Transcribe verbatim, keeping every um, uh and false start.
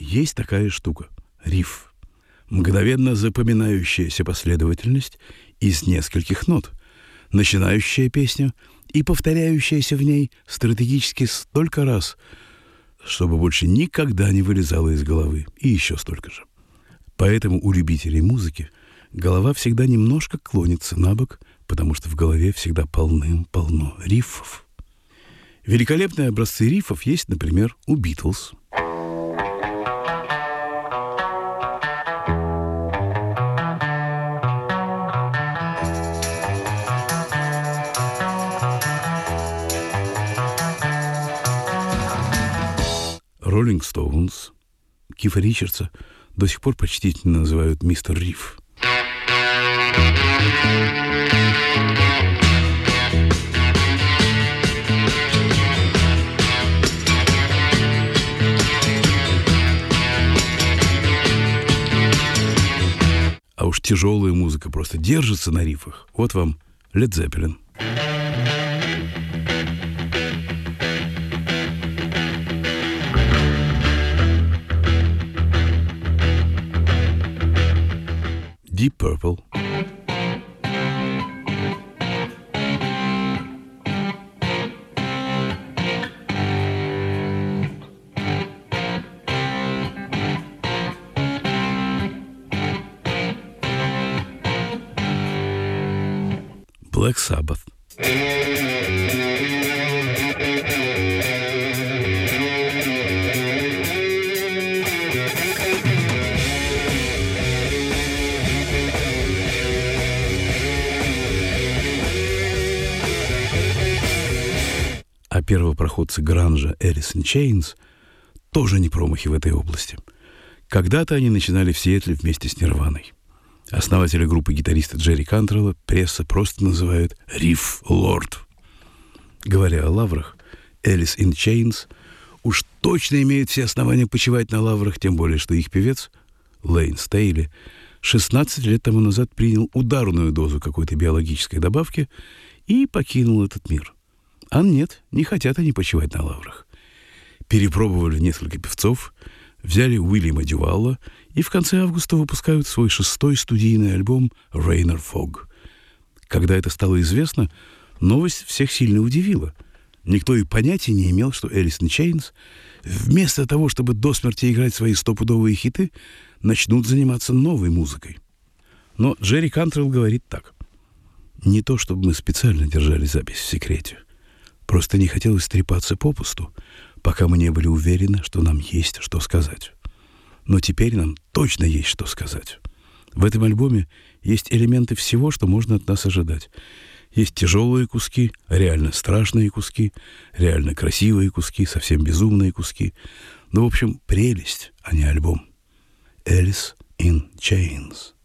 есть такая штука — риф. Мгновенно запоминающаяся последовательность из нескольких нот, начинающая песню и повторяющаяся в ней стратегически столько раз, чтобы больше никогда не вылезала из головы, и еще столько же. Поэтому у любителей музыки голова всегда немножко клонится на бок, потому что в голове всегда полным-полно рифов. Великолепные образцы рифов есть, например, у Битлз. Роллинг Стоунс, Кифа Ричардса до сих пор почтительно называют мистер Риф. А уж тяжелая музыка просто держится на рифах. Вот вам Led Zeppelin. Deep Purple. Black Sabbath. А первопроходцы гранжа Alice in Chains тоже не промахи в этой области. Когда-то они начинали в Сиэтле вместе с Нирваной. Основателя группы гитариста Джерри Кантрелла пресса просто называет «Риф Лорд». Говоря о лаврах, Alice in Chains уж точно имеет все основания почивать на лаврах, тем более, что их певец Лейн Стейли шестнадцать лет тому назад принял ударную дозу какой-то биологической добавки и покинул этот мир. А нет, не хотят они почивать на лаврах. Перепробовали несколько певцов, взяли Уильяма Дювалла и в конце августа выпускают свой шестой студийный альбом «Rainer Fog». Когда это стало известно, новость всех сильно удивила. Никто и понятия не имел, что Alice in Chains вместо того, чтобы до смерти играть свои стопудовые хиты, начнут заниматься новой музыкой. Но Джерри Кантрелл говорит так. «Не то, чтобы мы специально держали запись в секрете. Просто не хотелось трепаться попусту, пока мы не были уверены, что нам есть что сказать. Но теперь нам точно есть что сказать. В этом альбоме есть элементы всего, что можно от нас ожидать. Есть тяжелые куски, реально страшные куски, реально красивые куски, совсем безумные куски. Ну, в общем, прелесть, а не альбом. Alice in Chains».